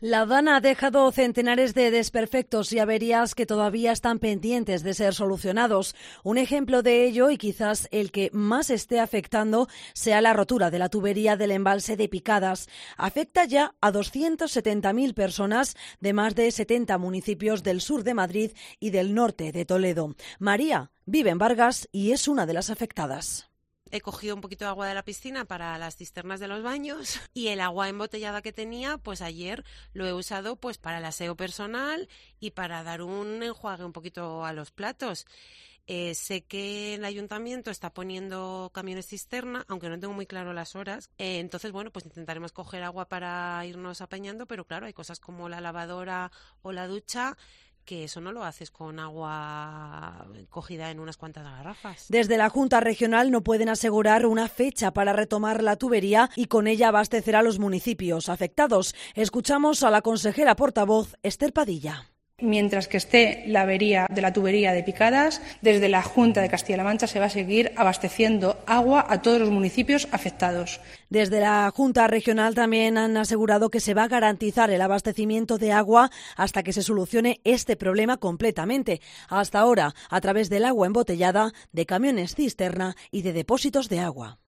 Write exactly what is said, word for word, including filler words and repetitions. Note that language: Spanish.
La Dana ha dejado centenares de desperfectos y averías que todavía están pendientes de ser solucionados. Un ejemplo de ello, y quizás el que más esté afectando, sea la rotura de la tubería del embalse de Picadas. Afecta ya a doscientas setenta mil personas de más de setenta municipios del sur de Madrid y del norte de Toledo. María vive en Vargas y es una de las afectadas. He cogido un poquito de agua de la piscina para las cisternas de los baños y el agua embotellada que tenía, pues ayer lo he usado pues para el aseo personal y para dar un enjuague un poquito a los platos. Eh, sé que el ayuntamiento está poniendo camiones cisterna, aunque no tengo muy claro las horas. Eh, entonces, bueno, pues intentaremos coger agua para irnos apañando, pero claro, hay cosas como la lavadora o la ducha que eso no lo haces con agua cogida en unas cuantas garrafas. Desde la Junta Regional no pueden asegurar una fecha para retomar la tubería y con ella abastecer a los municipios afectados. Escuchamos a la consejera portavoz Esther Padilla. Mientras que esté la avería de la tubería de Picadas, desde la Junta de Castilla-La Mancha se va a seguir abasteciendo agua a todos los municipios afectados. Desde la Junta Regional también han asegurado que se va a garantizar el abastecimiento de agua hasta que se solucione este problema completamente. Hasta ahora, a través del agua embotellada, de camiones cisterna y de depósitos de agua.